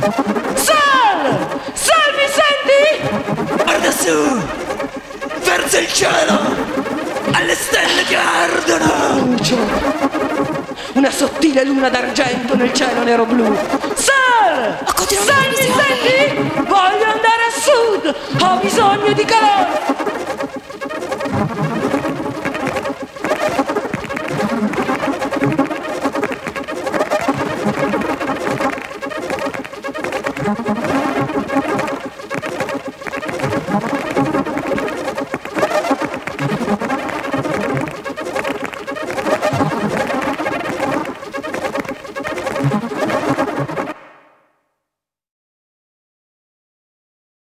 Sal! Sal, mi senti? Guarda su! Verso il cielo! Alle stelle che ardono! Luce! Una sottile luna d'argento nel cielo nero-blu. Sal! Sal, mi senti? Voglio andare a sud! Ho bisogno di calore!